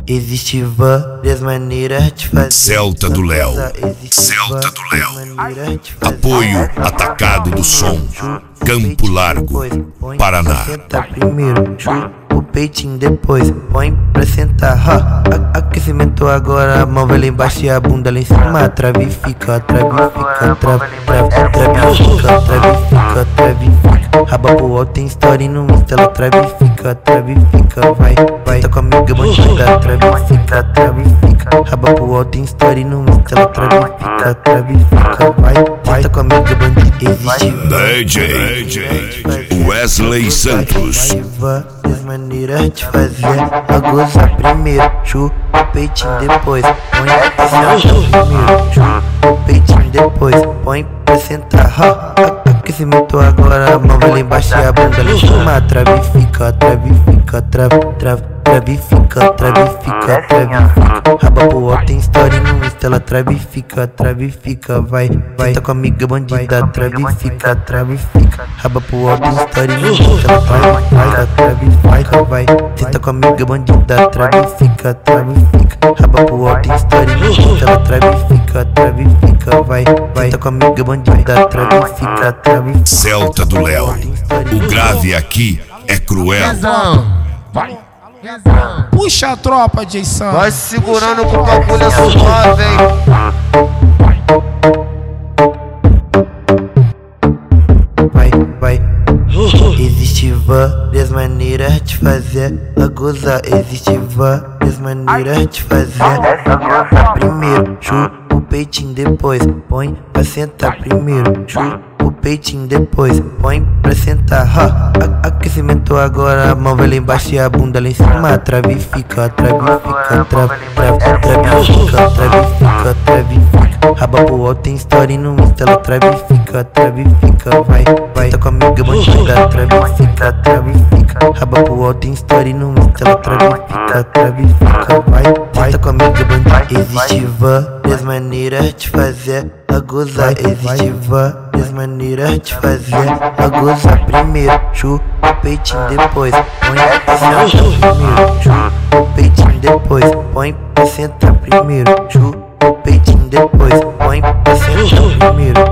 Existe várias maneiras de fazer. Celta do Léo, Celta do Léo. Apoio atacado do som, Campo Largo, Paraná. Senta primeiro, chupa o peitinho depois, põe pra sentar. Aquecimento agora, a mão vai lá embaixo e a bunda lá em cima. Trave e fica, trave e fica, trave e fica, trave e fica. Raba pro alto, tem story no Insta, ela trave e fica, vai. Senta comigo, bandida, trave e fica. Raba pro alto, tem story no Insta, ela trave e fica, vai. Senta comigo, bandida, existe DJ Wesley Santos. Várias maneiras de fazer. A gozar primeiro, chupa o peitinho depois, põe pra sentar primeiro, chupa o peitinho depois, põe pra sentar. Aquecimento agora, a mão vai lá embaixo e a bunda lá em cima. Trave e fica, trave e fica, trave e fica. Raba pro alto, tem story no Insta, ela trave e fica, vai. Senta comigo, bandida, trave e fica. Raba pro alto, tem story no Insta, ela trave e fica, vai. Senta comigo, bandida, trave e fica. Raba pro alto, tem story no Insta, ela trave e fica, vai. Senta comigo, bandida, trave e fica. Celta do Léo, o grave aqui é cruel. Vai. Puxa a tropa, Jason. Vai segurando com o bagulho é suave, hein. Vai. Existe várias maneiras de fazer a gozar. Existe várias maneiras de fazer. Primeiro, chupa o peitinho depois, põe pra sentar primeiro. Chupa o peitinho depois, põe pra sentar. Aquecimento agora, a mão vai lá embaixo e a bunda lá em cima. Trave e fica, trave e fica. Raba pro alto, tem story no Insta, ela trave e fica, vai. Senta comigo, bandida, trave e fica. Raba pro alto, tem story no Insta, ela trave e fica, vai. Senta comigo, bandida. Existe várias maneiras de fazer a gozar. Existe várias maneiras de fazer a gozar. Primeiro, chupa o peitinho depois, põe pra sentar primeiro. Chupa o peitinho depois, põe pra sentar primeiro. Chupa o peitinho depois, põe pra sentar primeiro.